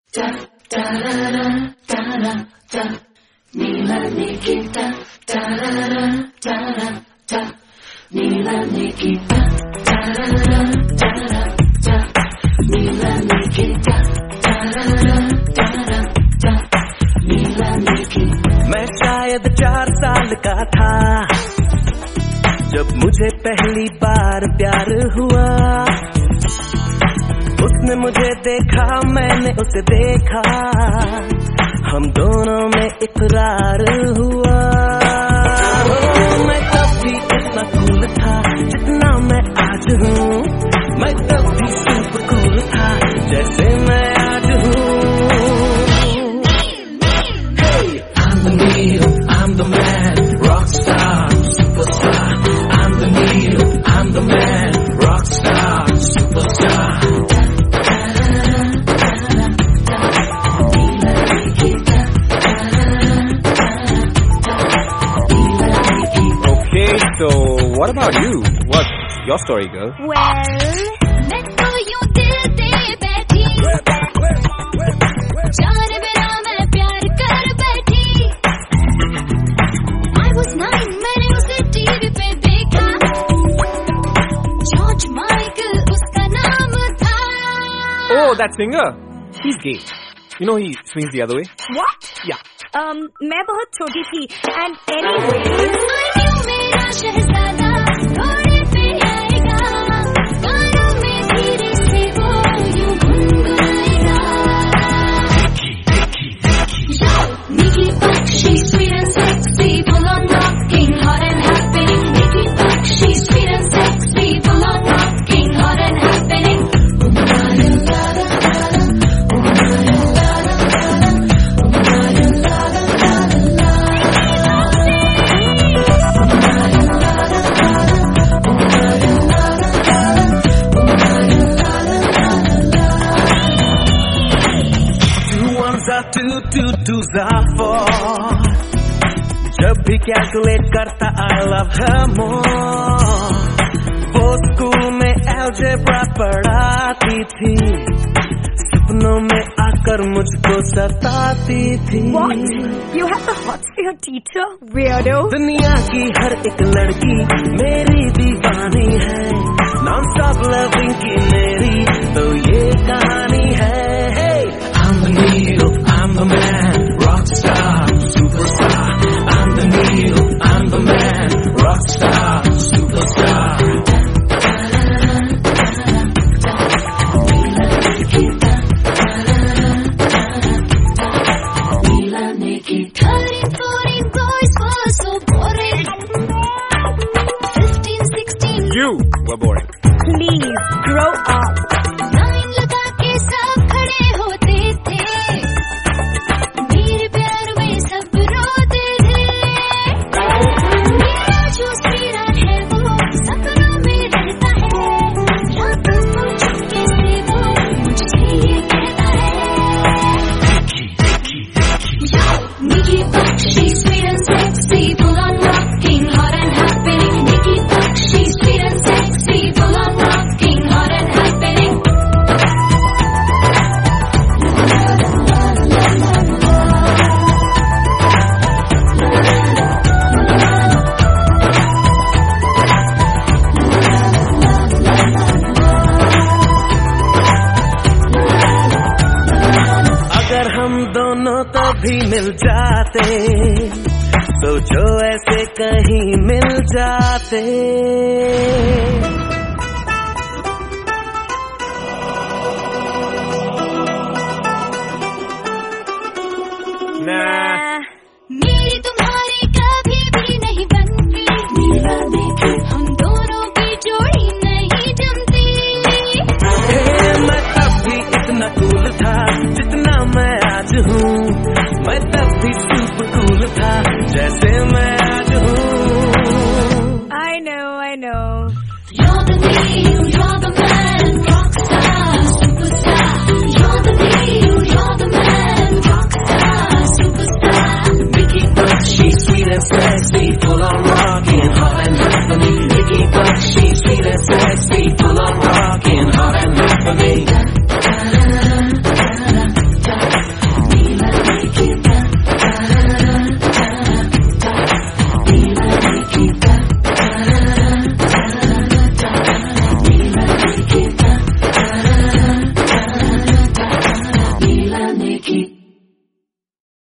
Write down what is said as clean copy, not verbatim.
मैं शायद 4 साल का था जब मुझे पहली बार प्यार हुआ। उसने मुझे देखा, मैंने उसे देखा, हम दोनों में इकरार हुआ। मैं तब भी इतना कूल था जितना मैं आज हूँ, मैं तब भी सुपर कूल था जैसे मैं आज हूँ। I'm the needle, I'm the man, rock star, superstar. I'm the needle, I'm the man, rock star, superstar. Okay, so what about you? What's your story, girl? Well, मैं तो यूं दिल दे बैठी, जाने बिना मैं प्यार कर बैठी। I was 9, मैंने उसे टीवी पे देखा, जॉर्ज माइकल उसका नाम था। Oh, that singer? He's gay. You know he swings the other way? What? Yeah. मैं बहुत छोटी थी and anyway, I knew मेरा शहजादा घोड़े पे आएगा, गानों में धीरे से वो यूं गुनगुनाएगा। Yo, Nikki Buck, she's sweet and sexy, full on rocking, hot and happening. Nikki Buck, she's sweet and sexy, full on rocking, hot and happening. Two are 4. जब भी कैलकुलेट करता I love her more. वो school में algebra पढ़ाती थी, सपनों में आकर मुझको सताती थी। What? You have the hots for your teacher, weirdo? दुनिया की हर एक लड़की मेरी दीवानी है, नॉन स्टॉप लविंग की मेरी तो ये कहानी है। Hey, I'm the needle, I'm the man, rock star, superstar. I'm the needle, I'm the man, rock star, superstar. You were boring. Please, grow up. Line लगा के सब खड़े होते थे, मेरे प्यार में सब रोते थे। मेरा जो सिरा है वो सपनों में रहता है, रातों को चुपके से वो मुझसे ये कहता है। Yo, Nikki Buck, she's sweet and sexy, full on rocking, hot and happening. Nikki Buck, she's sweet and sexy, full on rocking, hot and happening. अगर हम दोनों तभी मिल जाते, तो जो ऐसे कहीं मिल जाते।